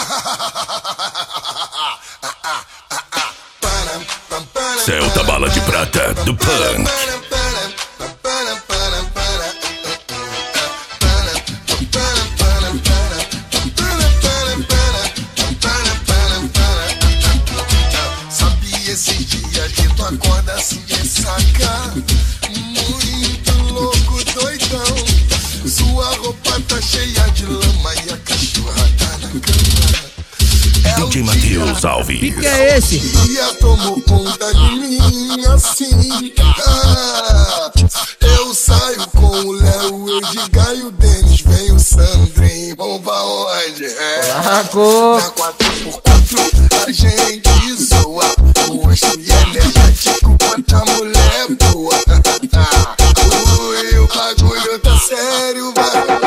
Celta Bala de Prata do Punk. Sabia esses dias que tu acorda assim de saca, muito louco, doidão. Sua roupa tá cheia de lama e a cachorra tá na cama. DJ Matheus Alves. Que é esse? Dia tomou conta de mim assim. Eu saio com o Léo, o Edgar e o Denis. Vem o Sandrinho, vamos pra onde? Marcou. Na 4x4 a gente zoa. O rosto e energético quanta mulher boa. Ui, o bagulho tá sério, vai.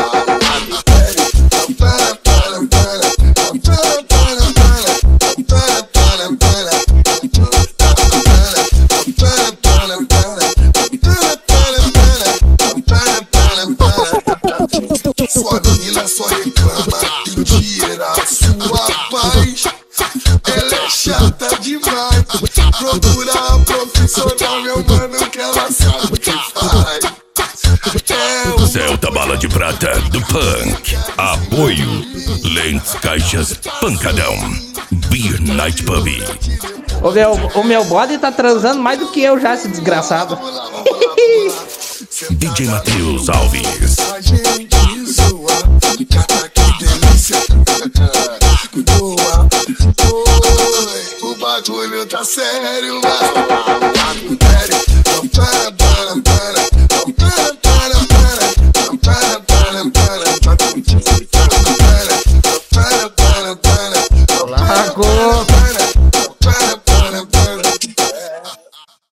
Sua menina só reclama e tira sua paz. Ela é chata demais. Procura a profissional, meu mano, que ela sabe o que faz. Celta Bala de Prata do Punk. Apoio Lentes Caixas Pancadão Beer Night Pub. O meu bode tá transando mais do que eu já, esse desgraçado. DJ Matheus Alves. A gente zoa, cata que delícia. Boa, oi, o bagulho tá sério, mas